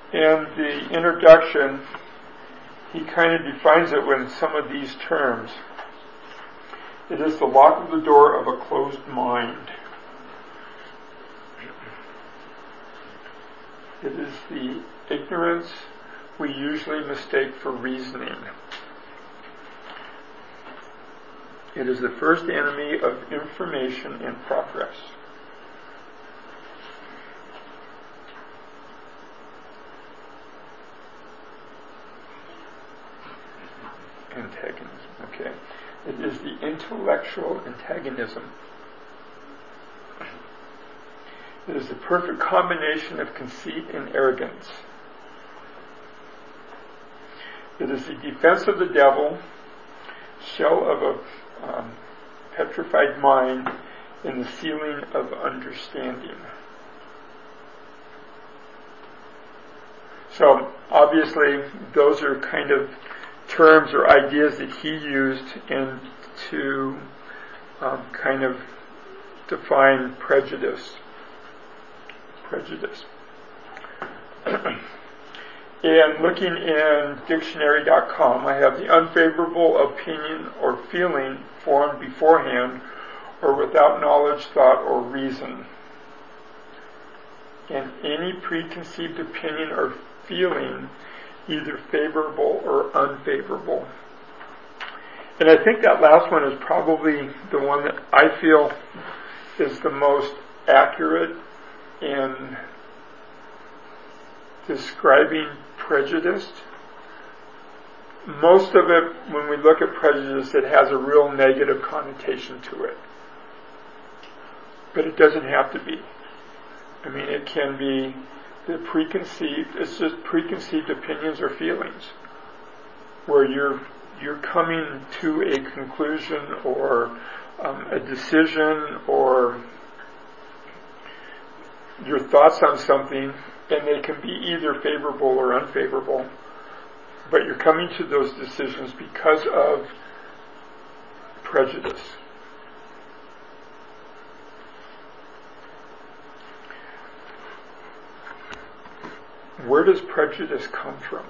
in the introduction, he kind of defines it with some of these terms. It is the lock of the door of a closed mind. It is the ignorance we usually mistake for reasoning. It is the first enemy of information and progress. Antagonism, okay. It is the intellectual antagonism. It is the perfect combination of conceit and arrogance. It is the defense of the devil, shell of a petrified mind, and the ceiling of understanding. So, obviously, those are kind of terms or ideas that he used to kind of define prejudice. And looking in dictionary.com, I have the unfavorable opinion or feeling formed beforehand or without knowledge, thought, or reason. And any preconceived opinion or feeling, either favorable or unfavorable. And I think that last one is probably the one that I feel is the most accurate in describing prejudice. Most of it, when we look at prejudice, it has a real negative connotation to it. But it doesn't have to be. I mean, it can be it's just preconceived opinions or feelings where you're coming to a conclusion or a decision or your thoughts on something, and they can be either favorable or unfavorable, but you're coming to those decisions because of prejudice. Where does prejudice come from?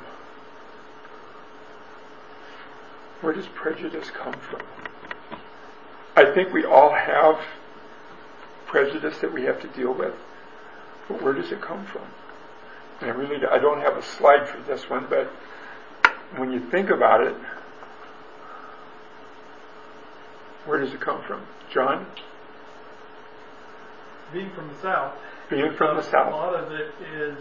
Where does prejudice come from? I think we all have prejudice that we have to deal with, but where does it come from? And I don't have a slide for this one, but when you think about it, where does it come from? John? Being from the South. Being from the South. A lot of it is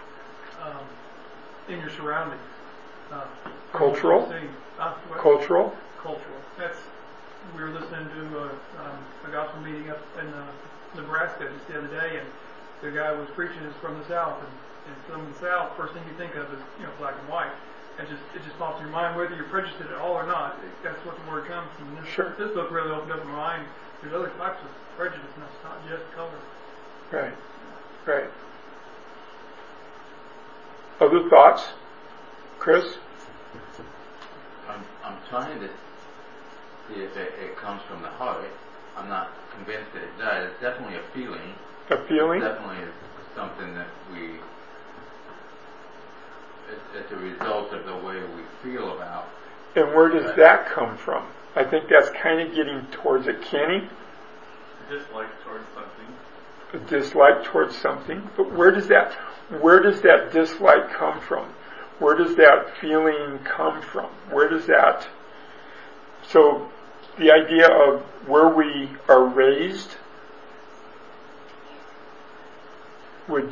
in your surroundings. Cultural? Cultural? Cultural. We were listening to a gospel meeting up in Nebraska just the other day, and the guy was preaching is from the South, and from the South, first thing you think of is black and white. It just pops in your mind whether you're prejudiced at all or not. That's what the word comes from. This book really opened up my mind. There's other types of prejudice, and it's not just color. Right. Other thoughts? Chris? I'm trying to see if it comes from the heart. I'm not convinced that it does. It's definitely a feeling. A feeling? It definitely is something that it's a result of the way we feel about. And where does that come from? I think that's kind of getting towards it. Kenny? Dislike towards something. A dislike towards something. But where does that dislike come from? Where does that feeling come from? So the idea of where we are raised would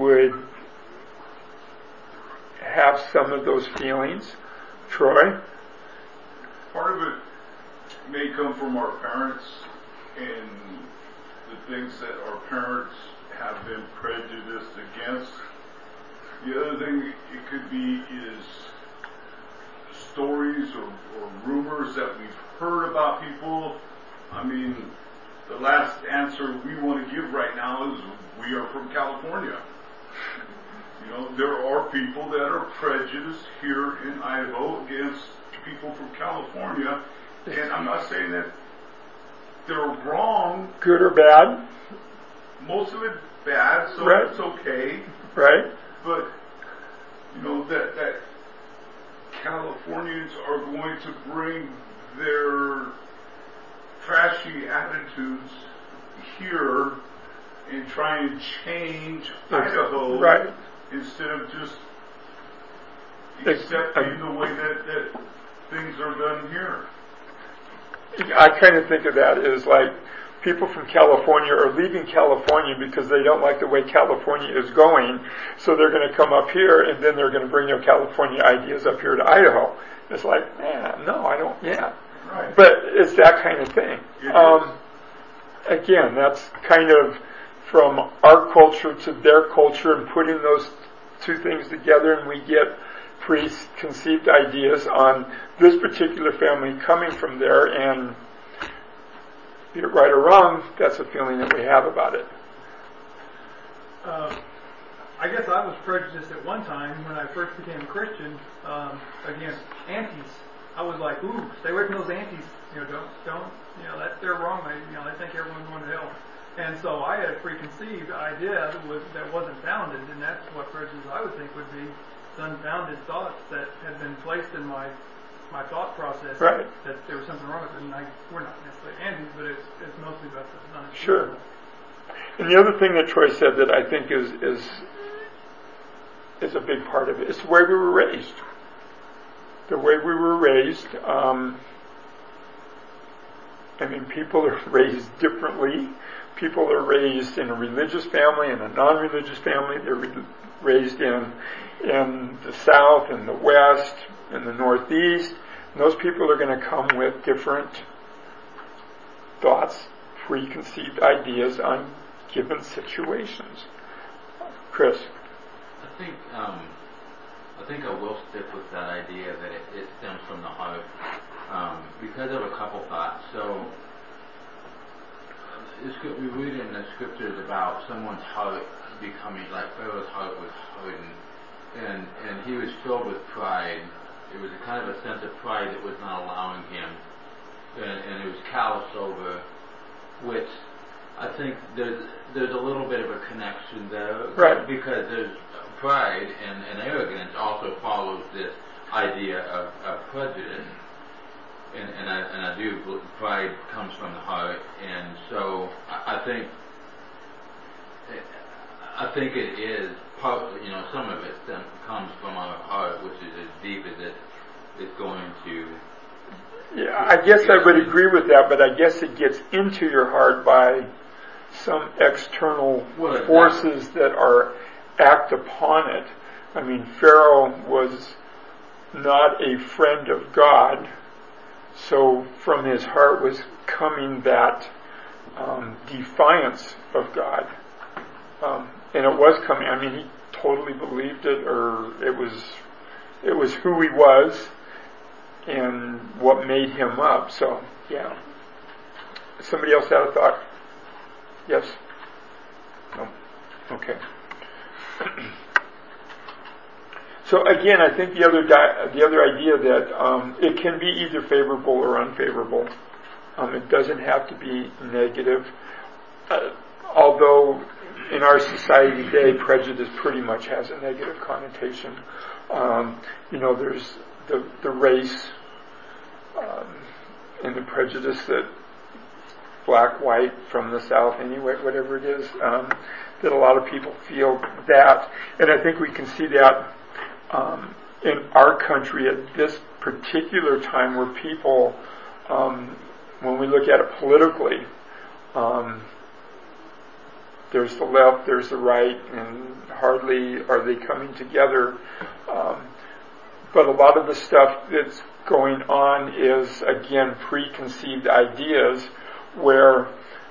have some of those feelings. Troy? Part of it may come from our parents and the things that our parents have been prejudiced against. The other thing it could be is stories or rumors that we've heard about people. I mean, the last answer we want to give right now is we are from California. There are people that are prejudiced here in Idaho against people from California, and I'm not saying that they're wrong. Good or bad? Most of it bad, so right. It's okay. Right. But that Californians are going to bring their trashy attitudes here and try and change Idaho, right, instead of just accepting the way that things are done here. I kind of think of that as like people from California are leaving California because they don't like the way California is going, so they're going to come up here and then they're going to bring their California ideas up here to Idaho. It's like, no, I don't, Right. But it's that kind of thing. Again, that's kind of from our culture to their culture and putting those two things together, and we get preconceived ideas on this particular family coming from there, and be it right or wrong, that's a feeling that we have about it. I guess I was prejudiced at one time when I first became a Christian against aunties. I was like, ooh, stay away from those aunties. Don't, they're wrong. They think everyone's going to hell. And so I had a preconceived idea that wasn't founded, and that's what prejudice I would think would be unfounded thoughts that had been placed in my thought process, right, that there was something wrong with it. And we're not necessarily antis, but it's mostly about the non-truth. Sure. And the other thing that Troy said that I think is a big part of it is the way we were raised. The way we were raised. People are raised differently. People are raised in a religious family and a non-religious family. They're raised in the South and the West and the Northeast. And those people are going to come with different thoughts, preconceived ideas on given situations. Chris? I think I will stick with that idea that it stems from the heart, because of a couple thoughts. So, we read in the scriptures about someone's heart becoming like Pharaoh's heart was hardened, and he was filled with pride. It was a kind of a sense of pride that was not allowing him, and it was callous over, which I think there's a little bit of a connection there, right? Because there's pride and arrogance also follows this idea of prejudice, and I do believe pride comes from the heart, and so I think it is part. Some of it comes from our heart, which is as deep as it's going to. Yeah, I guess I would agree with that, but I guess it gets into your heart by some external forces that act upon it. Pharaoh was not a friend of God, so from his heart was coming that defiance of God. And it was coming. He totally believed it, or it was who he was and what made him up. So, yeah. Somebody else had a thought? Yes? No? Okay. So again, I think the other idea that it can be either favorable or unfavorable. It doesn't have to be negative. Although in our society today, prejudice pretty much has a negative connotation. There's the race and the prejudice that black, white, from the South anyway, whatever it is, that a lot of people feel that. And I think we can see that in our country at this particular time where people, when we look at it politically, there's the left, there's the right, and hardly are they coming together. But a lot of the stuff that's going on is, again, preconceived ideas where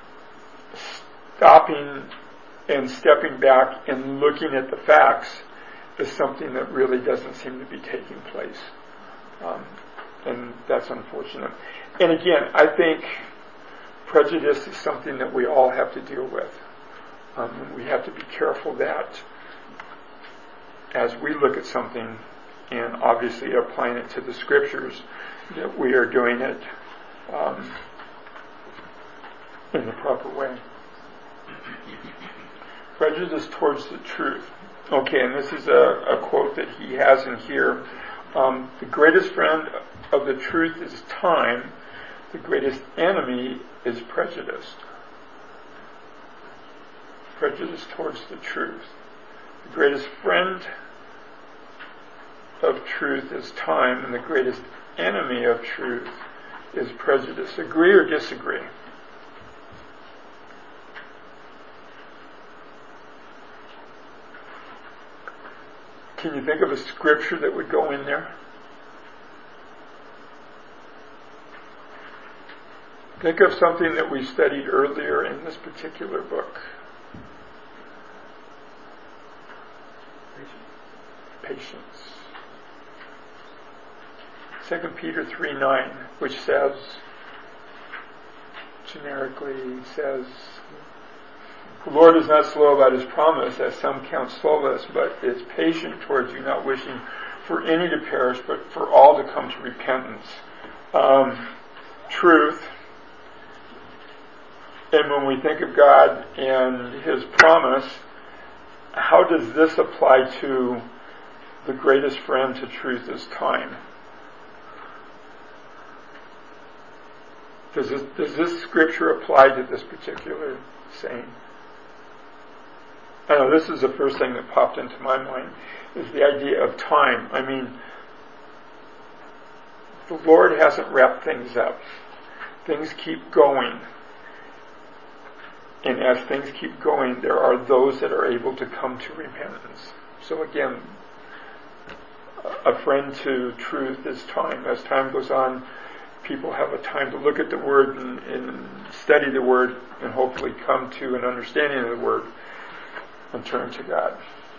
stopping and stepping back and looking at the facts is something that really doesn't seem to be taking place. And that's unfortunate. And again, I think prejudice is something that we all have to deal with. We have to be careful that as we look at something, and obviously applying it to the scriptures, that we are doing it in the proper way. Prejudice towards the truth. Okay, and this is a quote that he has in here. The greatest friend of the truth is time. The greatest enemy is prejudice. Prejudice towards the truth. The greatest friend of truth is time, and the greatest enemy of truth is prejudice. Agree or disagree? Can you think of a scripture that would go in there? Think of something that we studied earlier in this particular book. Patience. 2 Peter 3:9, which says, generically says, the Lord is not slow about his promise, as some count slowness, but is patient towards you, not wishing for any to perish, but for all to come to repentance. Truth. And when we think of God and his promise, how does this apply to the greatest friend to truth is time? Does this scripture apply to this particular saying? I know this is the first thing that popped into my mind, is the idea of time. I mean, the Lord hasn't wrapped things up. Things keep going. And as things keep going, there are those that are able to come to repentance. So again, a friend to truth is time. As time goes on, people have a time to look at the Word and study the Word and hopefully come to an understanding of the Word and turn to God.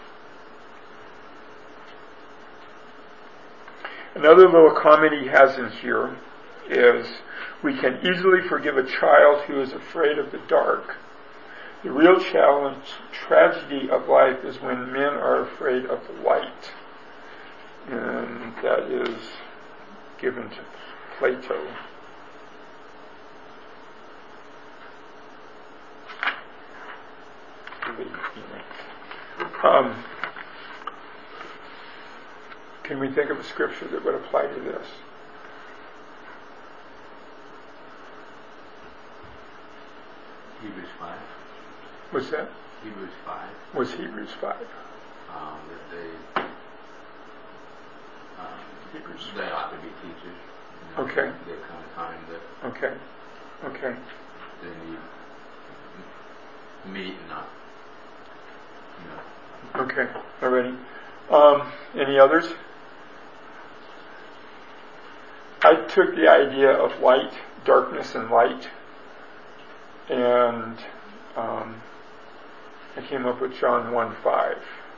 Another little comment he has in here is, we can easily forgive a child who is afraid of the dark. The real challenge, tragedy of life is when men are afraid of the light. And that is given to Plato. Can we think of a scripture that would apply to this? Hebrews 5. What's that? Hebrews 5. What's Hebrews 5? That Hebrews. they ought to be teachers. You know, Okay. There come a time that Okay. they need meat and not, Okay. Alrighty. Any others? I took the idea of light, darkness and light, and I came up with John 1:5.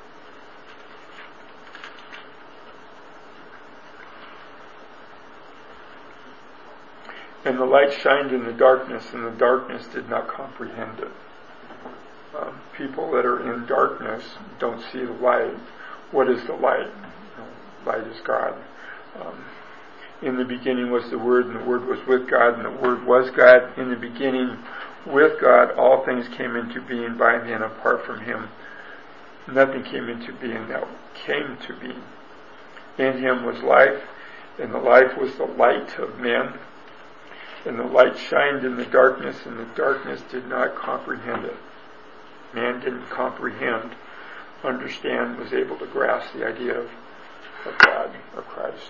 And the light shined in the darkness, and the darkness did not comprehend it. People that are in darkness don't see the light. What is the light? Light is God. In the beginning was the Word, and the Word was with God, and the Word was God. In the beginning, with God, all things came into being. By Him, apart from Him, nothing came into being that came to be. In Him was life, and the life was the light of men. And the light shined in the darkness, and the darkness did not comprehend it. Man didn't comprehend, understand, was able to grasp the idea of God or Christ.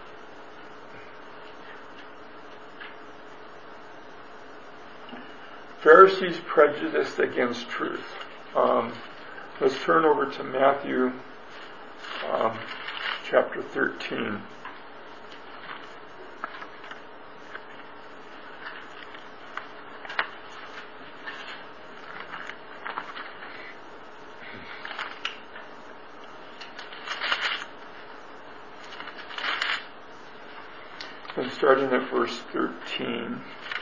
Pharisees prejudiced against truth. Let's turn over to Matthew chapter 13. And starting at verse 13.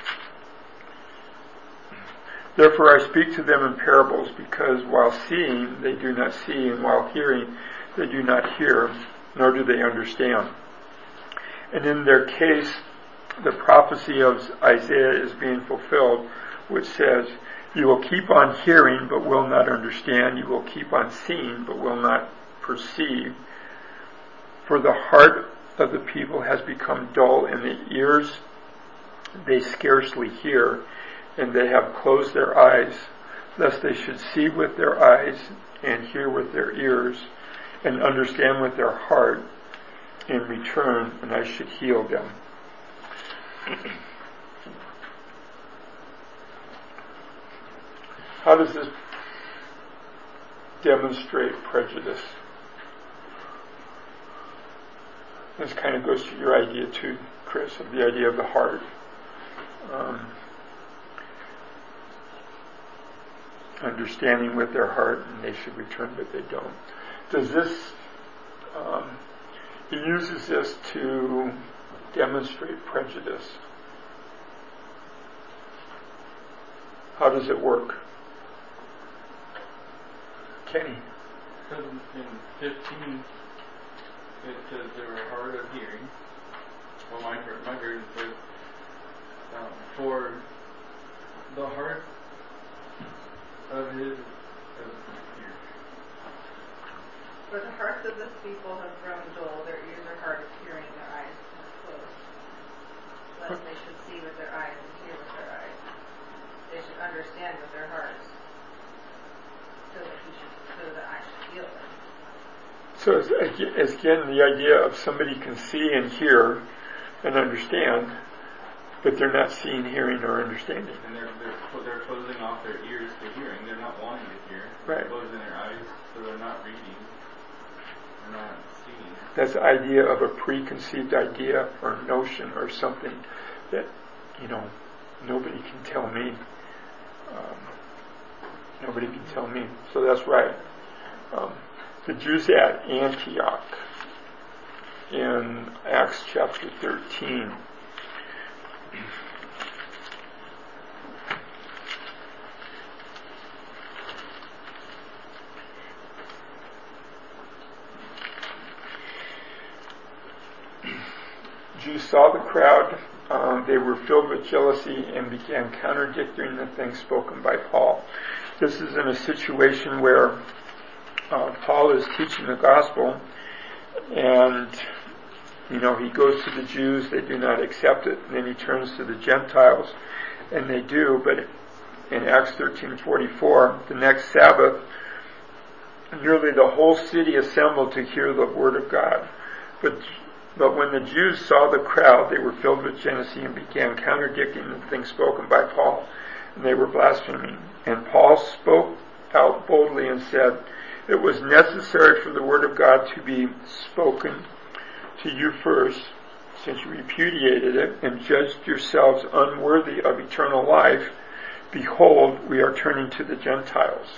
Therefore I speak to them in parables, because while seeing they do not see, and while hearing they do not hear, nor do they understand. And in their case, the prophecy of Isaiah is being fulfilled, which says, you will keep on hearing, but will not understand. You will keep on seeing, but will not perceive. For the heart of the people has become dull, and the ears they scarcely hear, and they have closed their eyes, lest they should see with their eyes, and hear with their ears, and understand with their heart, and return, and I should heal them. How does this demonstrate prejudice? This kind of goes to your idea too, Chris, of the idea of the heart. Understanding with their heart, and they should return, but they don't. Does this, he uses this to demonstrate prejudice. How does it work? Kenny? Because in 15, it says they were hard of hearing. Well, my version says, for the heart of his ears. For the hearts of this people have grown dull, their ears are hard of hearing, their eyes are closed. Lest they should see with their eyes and hear with their eyes. They should understand with their hearts, so that I should heal them. So it's again the idea of somebody can see and hear and understand, but they're not seeing, hearing, or understanding. And they're closing off their ears to hearing. They're not wanting to hear. Right. They're closing their eyes, so they're not reading. They're not seeing. That's the idea of a preconceived idea or notion or something that, nobody can tell me. Nobody can tell me. So that's right. The Jews at Antioch in Acts chapter 13. Jews saw the crowd. They were filled with jealousy and began contradicting the things spoken by Paul. This is in a situation where Paul is teaching the gospel, and he goes to the Jews, they do not accept it, and then he turns to the Gentiles, and they do. But in Acts 13:44, the next Sabbath, nearly the whole city assembled to hear the word of God. But when the Jews saw the crowd, they were filled with jealousy and began contradicting the things spoken by Paul, and they were blaspheming. And Paul spoke out boldly and said, "It was necessary for the word of God to be spoken to you first, since you repudiated it and judged yourselves unworthy of eternal life. Behold, we are turning to the Gentiles."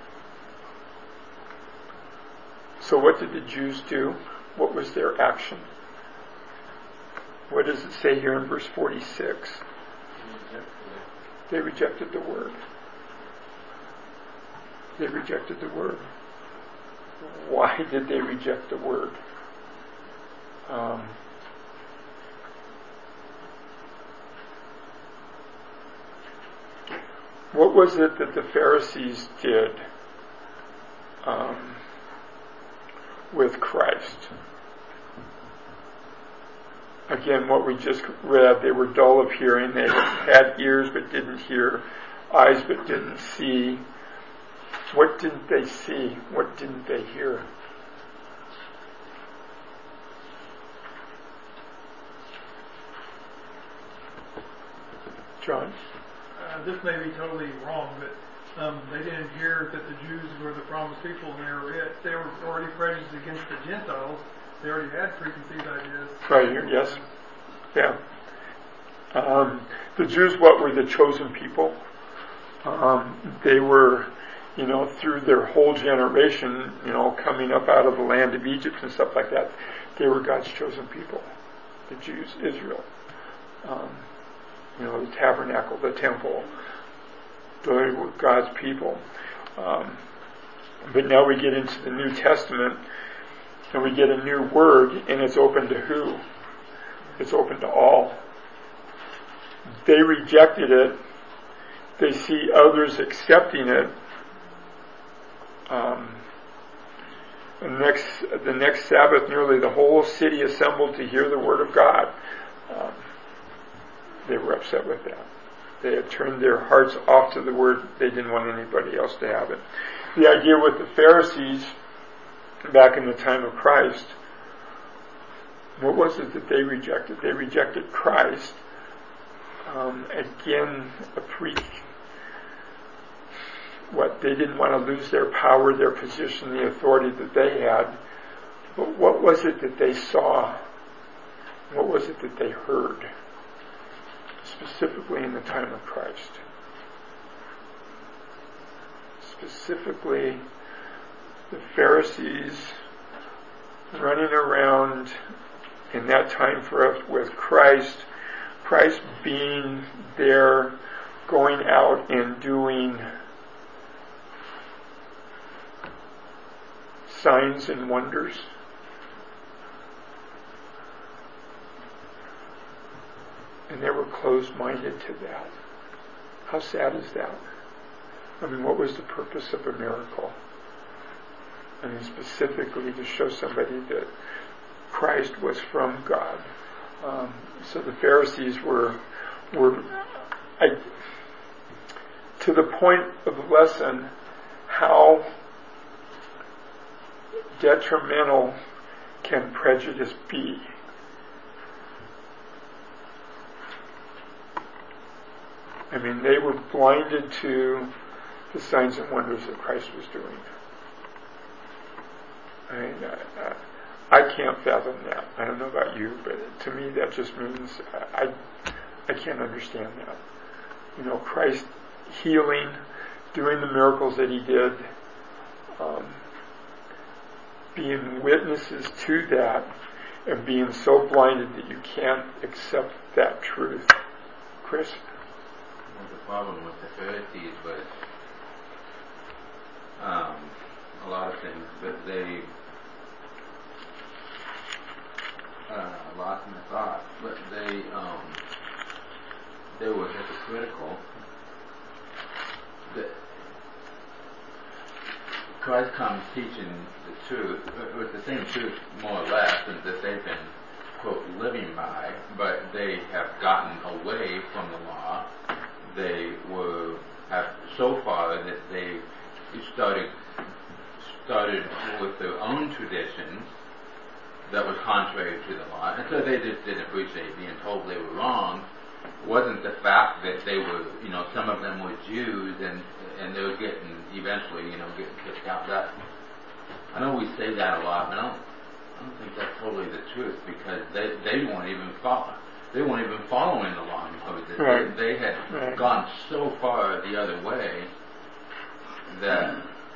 So what did the Jews do? What was their action? What does it say here in verse 46? They rejected the word. They rejected the word. Why did they reject the word? What was it that the Pharisees did with Christ? Again, what we just read, they were dull of hearing. They had ears but didn't hear, eyes but didn't see. What didn't they see? What didn't they hear? John? This may be totally wrong, but they didn't hear that the Jews were the promised people, and they were already prejudiced against the Gentiles. They already had preconceived ideas. Right here, yes. Yeah. The Jews, what were the chosen people? They were, through their whole generation, coming up out of the land of Egypt and stuff like that, they were God's chosen people. The Jews, Israel. The tabernacle, the temple. They were God's people. But now we get into the New Testament, and we get a new word, and it's open to who? It's open to all. They rejected it. They see others accepting it. The next Sabbath, nearly the whole city assembled to hear the word of God. They were upset with that. They had turned their hearts off to the word. They didn't want anybody else to have it. The idea with the Pharisees back in the time of Christ, what was it that they rejected? They rejected Christ. Again, they didn't want to lose their power, their position, the authority that they had. But what was it that they saw? What was it that they heard? Specifically in the time of Christ. Specifically, the Pharisees running around in that time for us with Christ being there, going out and doing signs and wonders. And they were closed-minded to that. How sad is that? I mean, what was the purpose of a miracle? I mean, specifically to show somebody that Christ was from God. So the Pharisees were to the point of the lesson, how detrimental can prejudice be? I mean, they were blinded to the signs and wonders that Christ was doing. I mean, I can't fathom that. I don't know about you, but to me that just means I can't understand that. You know, Christ healing, doing the miracles that he did, being witnesses to that, and being so blinded that you can't accept that truth. Chris? Well, the problem with the Pharisees was a lot of things, but they lost my thought, but they were hypocritical. Christ comes teaching the truth, with the same truth more or less, and that they've been, quote, living by, but they have gotten away from the law. They have so far that they started with their own traditions that was contrary to the law, and so they just didn't appreciate being told they were wrong. It wasn't the fact that they were, some of them were Jews and they were eventually getting kicked out. That, I know we say that a lot, but I don't think that's totally the truth, because they weren't even following the law of Moses. Right. They had gone so far the other way that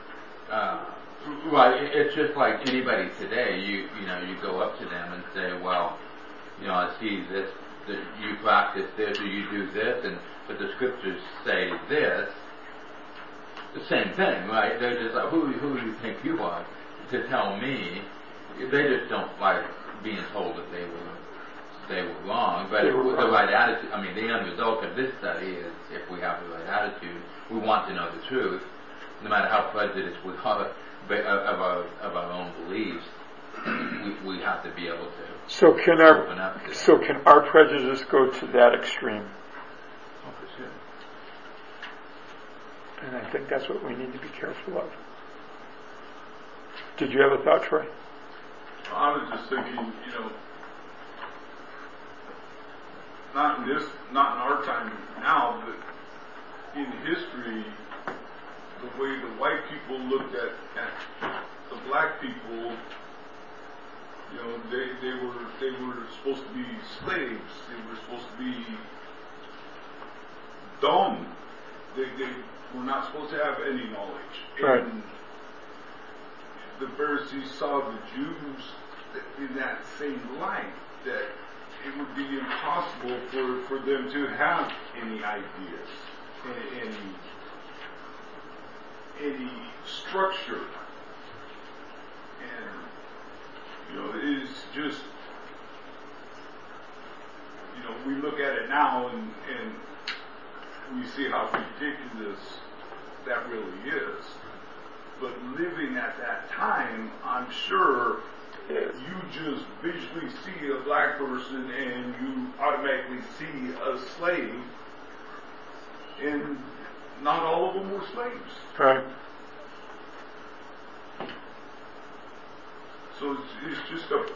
it's just like anybody today. You go up to them and say, well, I see this, that you practice this or you do this, but the scriptures say this. The same thing, right? They're just like, who do you think you are to tell me? They just don't like being told that they were wrong. But with the right attitude, I mean, the end result of this study is, if we have the right attitude, we want to know the truth, no matter how prejudiced we are of our own beliefs. We have to be able to. So can our prejudice go to that extreme? Oh, for sure. And I think that's what we need to be careful of. Did you have a thought, Troy? I was just thinking, not in our time now, but in history, the way the white people looked at the black people, they were supposed to be slaves. They were supposed to be dumb. They were not supposed to have any knowledge. Right. And the Pharisees saw the Jews in that same light, that it would be impossible for them to have any ideas, any structure. And it's just, we look at it now and we see how ridiculous that really is. But living at that time, I'm sure you just visually see a black person and you automatically see a slave, and not all of them were slaves. Right. So it's just a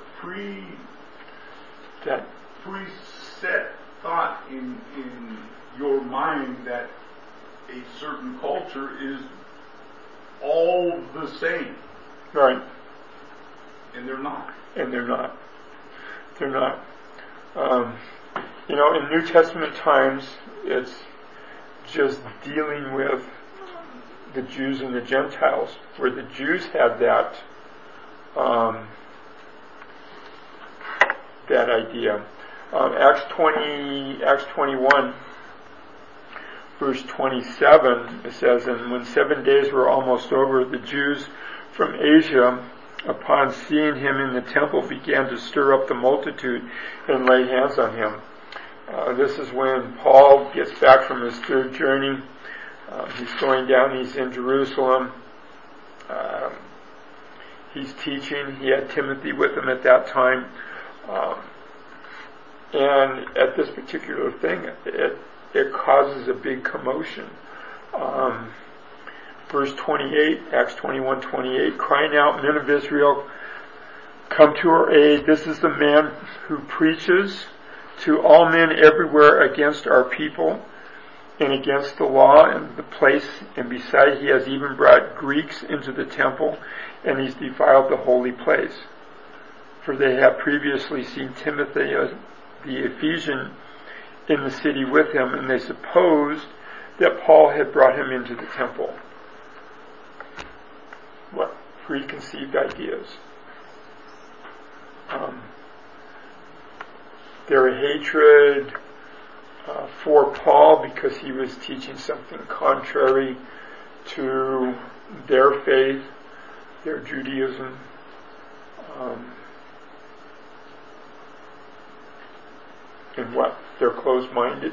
preset thought in your mind that a certain culture is all the same. Right. And they're not. And they're not. They're not. In New Testament times, it's just dealing with the Jews and the Gentiles, where the Jews had that idea. Acts 21, verse 27, it says, "And when 7 days were almost over, the Jews from Asia, upon seeing him in the temple, began to stir up the multitude and lay hands on him." This is when Paul gets back from his third journey. He's going down, he's in Jerusalem. He's teaching. He had Timothy with him at that time. And at this particular thing, it causes a big commotion. Verse 28, Acts 21:28, "Crying out, men of Israel, come to our aid. This is the man who preaches to all men everywhere against our people and against the law and the place. And beside, he has even brought Greeks into the temple, and he's defiled the holy place. For they have previously seen Timothy, the Ephesian, in the city with him, and they supposed that Paul had brought him into the temple." What preconceived ideas. Their hatred for Paul because he was teaching something contrary to their faith, their Judaism. And what? They're closed-minded,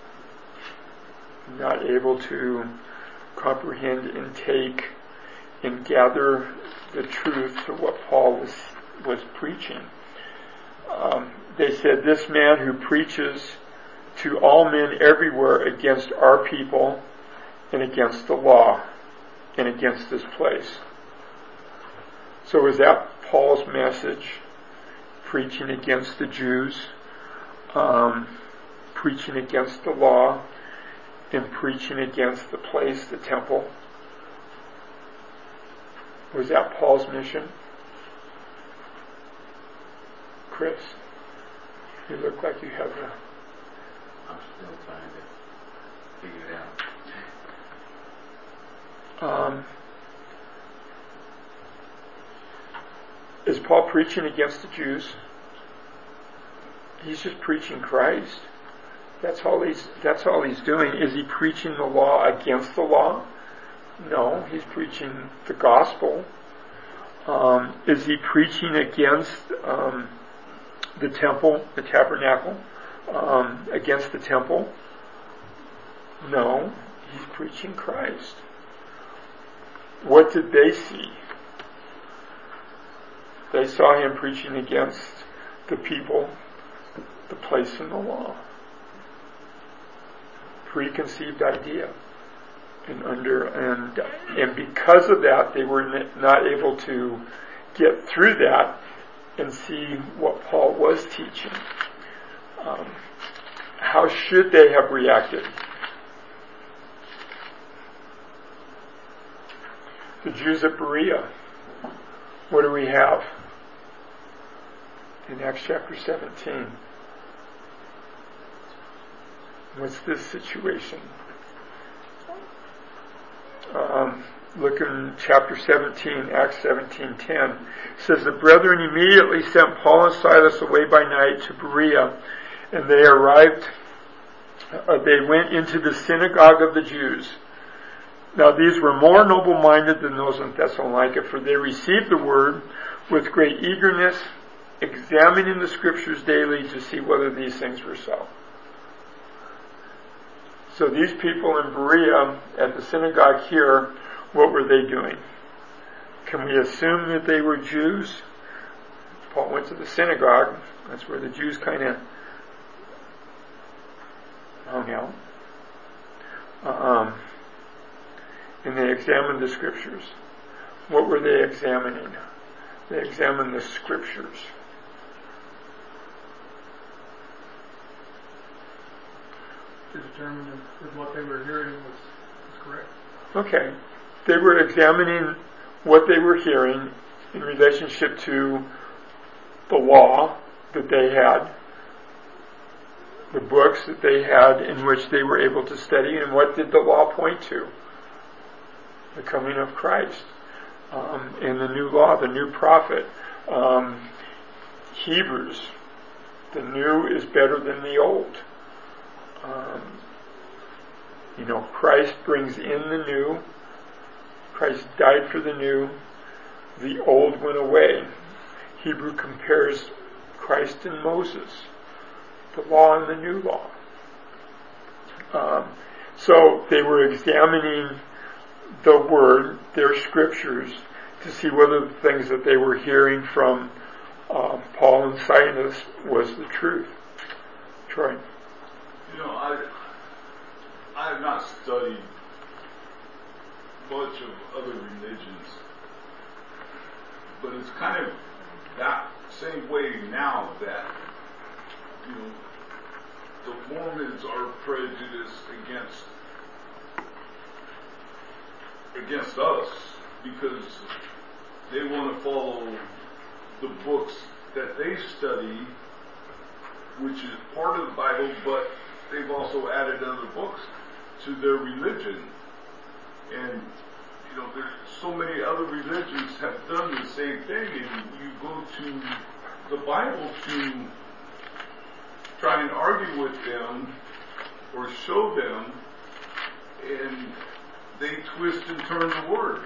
not able to comprehend and take and gather the truth of what Paul was preaching. They said, "This man who preaches to all men everywhere against our people and against the law and against this place." So is that Paul's message? Preaching against the Jews, preaching against the law, and preaching against the place, the temple? Was that Paul's mission? Chris, you look like you have a... I'm still trying to figure it out. Is Paul preaching against the Jews? He's just preaching Christ. That's all he's doing. Is he preaching the law against the law? No, he's preaching the gospel. Is he preaching against the temple, the tabernacle, against the temple? No, he's preaching Christ. What did they see? They saw him preaching against the people, the place, and the law. Preconceived idea. And because of that, they were not able to get through that and see what Paul was teaching. How should they have reacted? The Jews at Berea. What do we have in Acts chapter 17? What's this situation? Look in chapter 17, Acts 17:10. It says, "The brethren immediately sent Paul and Silas away by night to Berea, and they went into the synagogue of the Jews. Now these were more noble-minded than those in Thessalonica, for they received the word with great eagerness, examining the scriptures daily to see whether these things were so." So these people in Berea, at the synagogue here, what were they doing? Can we assume that they were Jews? Paul went to the synagogue. That's where the Jews kind of hung out. And they examined the scriptures. What were they examining? They examined the scriptures. To determine if what they were hearing was correct. Okay. They were examining what they were hearing in relationship to the law that they had, the books that they had in which they were able to study, and what did the law point to? The coming of Christ. And the new law, the new prophet. Hebrews, the new is better than the old. Christ brings in the new. Christ died for the new. The old went away. Hebrew compares Christ and Moses, the law and the new law. So they were examining the Word, their scriptures, to see whether the things that they were hearing from Paul and Silas was the truth. Troy? I have not studied much of other religions, but it's kind of that same way now that, the Mormons are prejudiced against us because they want to follow the books that they study, which is part of the Bible, but they've also added other books to their religion. And, there's so many other religions have done the same thing, and you go to the Bible to try and argue with them or show them, and they twist and turn the word.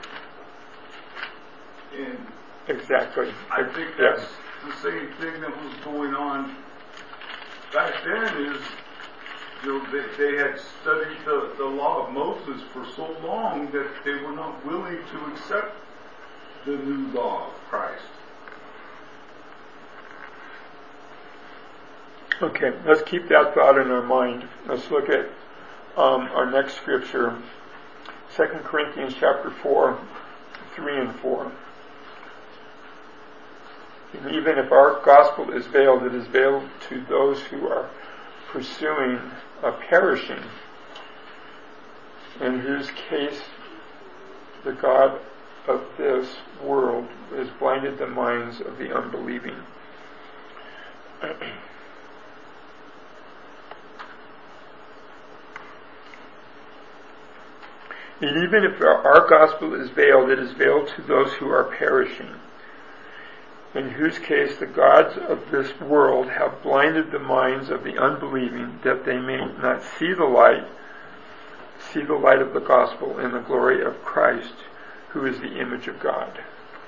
And exactly. I think that's the same thing that was going on back then. Is they had studied the law of Moses for so long that they were not willing to accept the new law of Christ. Okay, let's keep that thought in our mind. Let's look at our next scripture, 2 Corinthians chapter 4, 3 and 4. And even if our gospel is veiled, it is veiled to those who are pursuing a perishing, in whose case the God of this world has blinded the minds of the unbelieving. And even if our gospel is veiled, it is veiled to those who are perishing, in whose case the gods of this world have blinded the minds of the unbelieving, that they may not see the light of the gospel and the glory of Christ, who is the image of God.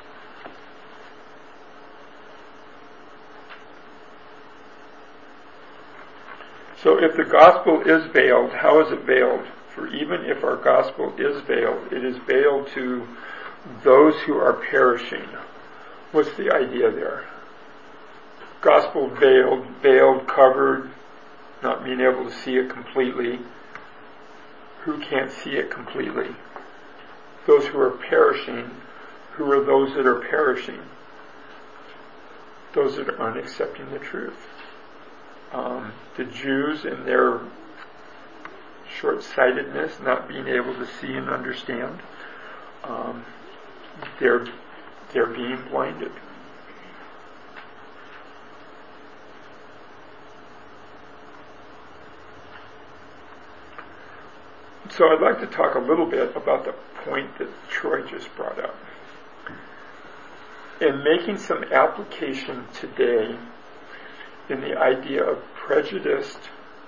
So if the gospel is veiled, how is it veiled? For even if our gospel is veiled, it is veiled to those who are perishing. What's the idea there? Gospel veiled, covered, not being able to see it completely. Who can't see it completely? Those who are perishing. Who are those that are perishing? Those that aren't accepting the truth. The Jews in their short-sightedness, not being able to see and understand, they're being blinded. So I'd like to talk a little bit about the point that Troy just brought up. In making some application today in the idea of prejudice,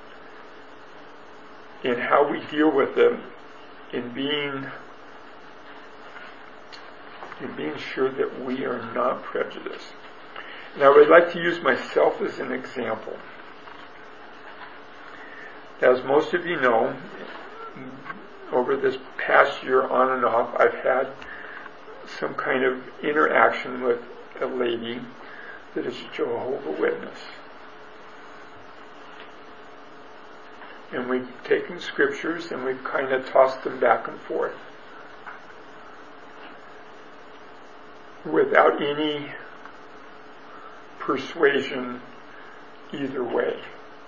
in how we deal with them, in being sure that we are not prejudiced. Now, I would like to use myself as an example. As most of you know, over this past year on and off, I've had some kind of interaction with a lady that is a Jehovah's Witness. And we've taken scriptures and we've kind of tossed them back and forth without any persuasion either way.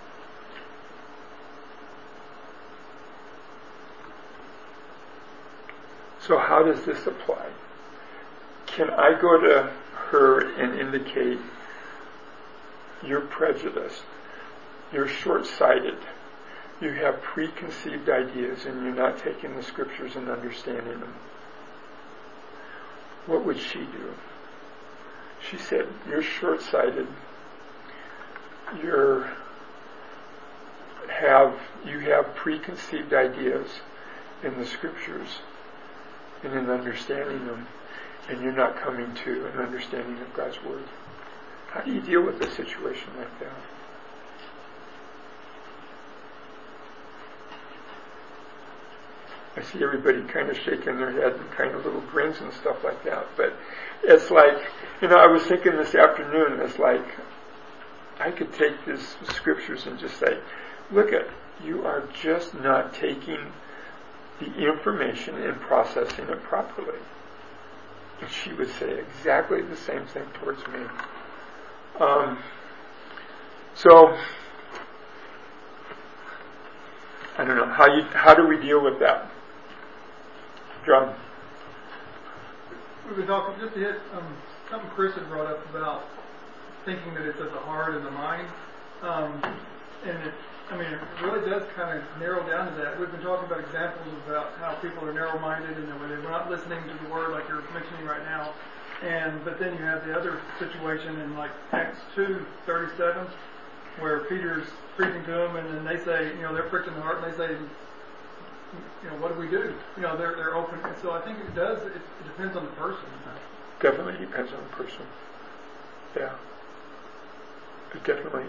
So how does this apply? Can I go to her and indicate you're prejudiced, you're short-sighted, you have preconceived ideas and you're not taking the scriptures and understanding them? What would she do? She said, you're short-sighted, you have preconceived ideas in the scriptures and in understanding them, and you're not coming to an understanding of God's Word. How do you deal with a situation like that? I see everybody kind of shaking their head and kind of little grins and stuff like that, but it's like, I was thinking this afternoon, it's like, I could take these scriptures and just say, look you are just not taking the information and processing it properly. And she would say exactly the same thing towards me. So, I don't know, how do we deal with that? John? We've been talking, just to hit something Chris had brought up about thinking that it's of the heart and the mind. And it really does kind of narrow down to that. We've been talking about examples about how people are narrow-minded and they're not listening to the Word like you're mentioning right now. But then you have the other situation in like Acts 2:37, where Peter's preaching to them, and then they say, they're pricked in the heart, and they say, what do we do? They're open. And so I think it depends on the person. Definitely depends on the person. Yeah. It definitely.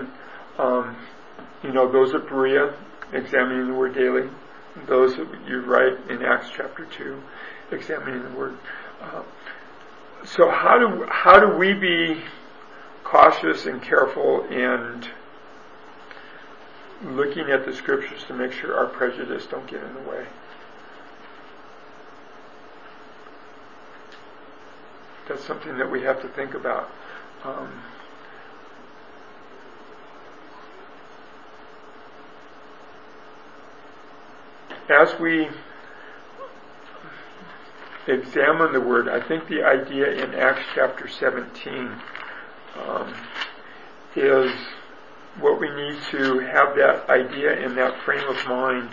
Those at Berea, examining the Word daily. Those that you write in Acts chapter 2, examining the Word. So how do we be cautious and careful and looking at the scriptures to make sure our prejudice don't get in the way? That's something that we have to think about. As we examine the Word, I think the idea in Acts chapter 17 is what we need to have that idea in that frame of mind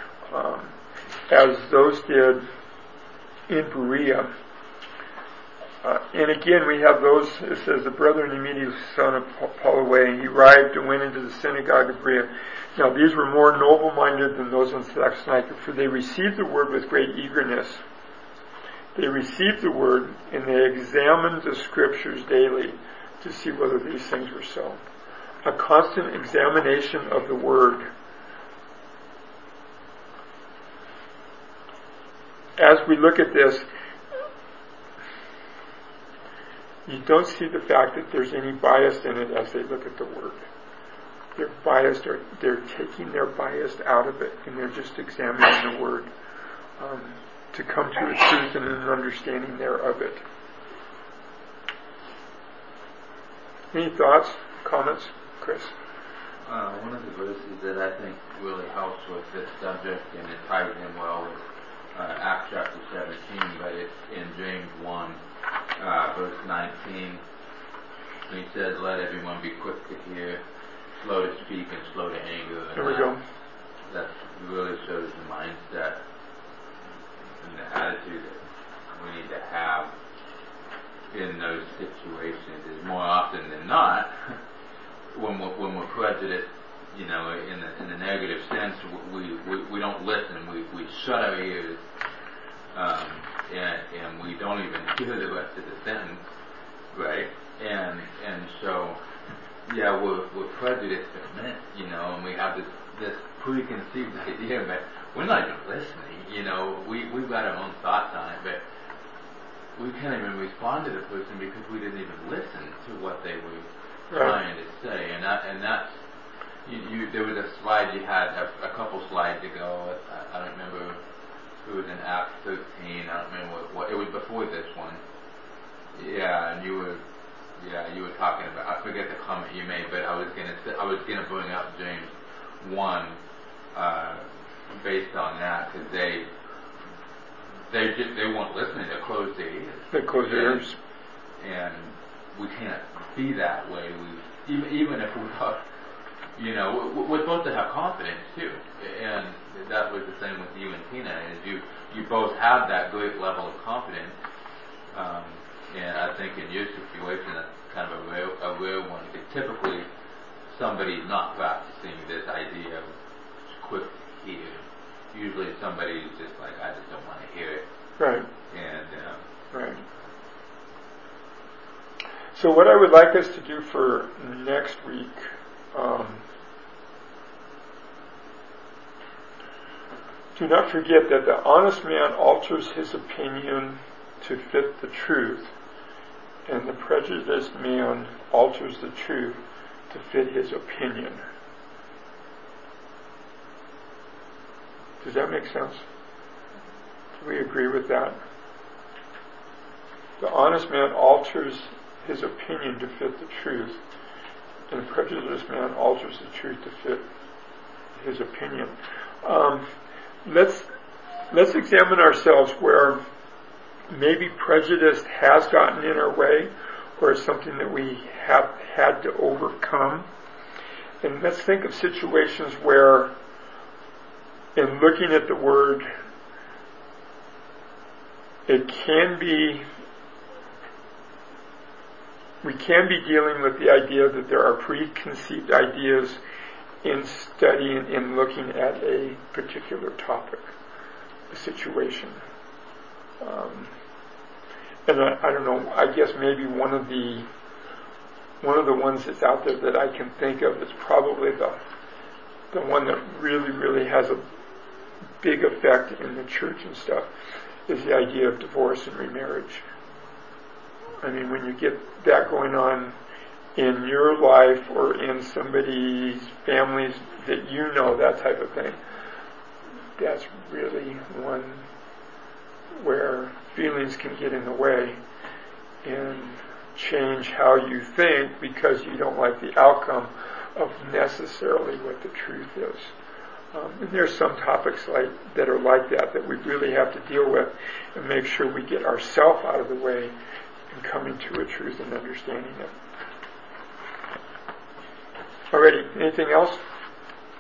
as those did in Berea. And again, we have those, it says, the brethren immediately sent Paul away, and he arrived and went into the synagogue of Berea. Now these were more noble-minded than those in Thessalonica, for they received the Word with great eagerness. They received the Word, and they examined the Scriptures daily to see whether these things were so. A constant examination of the Word. As we look at this, you don't see the fact that there's any bias in it as they look at the Word. They're biased, or they're taking their bias out of it, and they're just examining the Word to come to a truth and an understanding there of it. Any thoughts, comments, Chris? One of the verses that I think really helps with this subject, and it ties in well with Acts chapter 17, but it's in James 1, verse 19. And he says, let everyone be quick to hear, slow to speak, and slow to anger. There we go. That really shows the mindset and the attitude that we need to have in those situations. Is more often than not, when we're prejudiced, in the negative sense, we don't listen. We shut our ears, and we don't even hear the rest of the sentence, right? And so, yeah, we're prejudiced a minute, and we have this preconceived idea, but we're not even listening. We've got our own thoughts on it, but we can't even respond to the person because we didn't even listen to what they were trying to say, and that's there was a slide you had a couple slides ago. I don't remember. It was in Acts 13. I don't remember what it was before this one. Yeah, and you were talking about. I forget the comment you made, but I was gonna bring up James 1 based on that because they weren't listening. They closed their ears. They closed their ears. And we can't be that way. Even if we are, we're supposed to have confidence too. And that was the same with you and Tina. Is you both have that great level of confidence. And I think in your situation, that's kind of a rare one. Because typically, somebody's not practicing this idea of quick hear. Usually, somebody's just like, I just don't want to hear it. Right. And right. So what I would like us to do for next week, do not forget that the honest man alters his opinion to fit the truth, and the prejudiced man alters the truth to fit his opinion. Does that make sense? Do we agree with that? The honest man alters his opinion to fit the truth, and the prejudiced man alters the truth to fit his opinion. Let's examine ourselves where maybe prejudice has gotten in our way, or is something that we have had to overcome. And let's think of situations where, in looking at the Word, we can be dealing with the idea that there are preconceived ideas in studying, in looking at a particular topic, a situation. And I don't know, I guess maybe one of the ones that's out there that I can think of is probably the one that really, really has a big effect in the church and stuff, is the idea of divorce and remarriage. I mean, when you get that going on in your life or in somebody's families that that type of thing, that's really one where feelings can get in the way and change how you think because you don't like the outcome of necessarily what the truth is. And there's some topics that are like that we really have to deal with and make sure we get ourselves out of the way and coming to a truth and understanding it. Alrighty, anything else?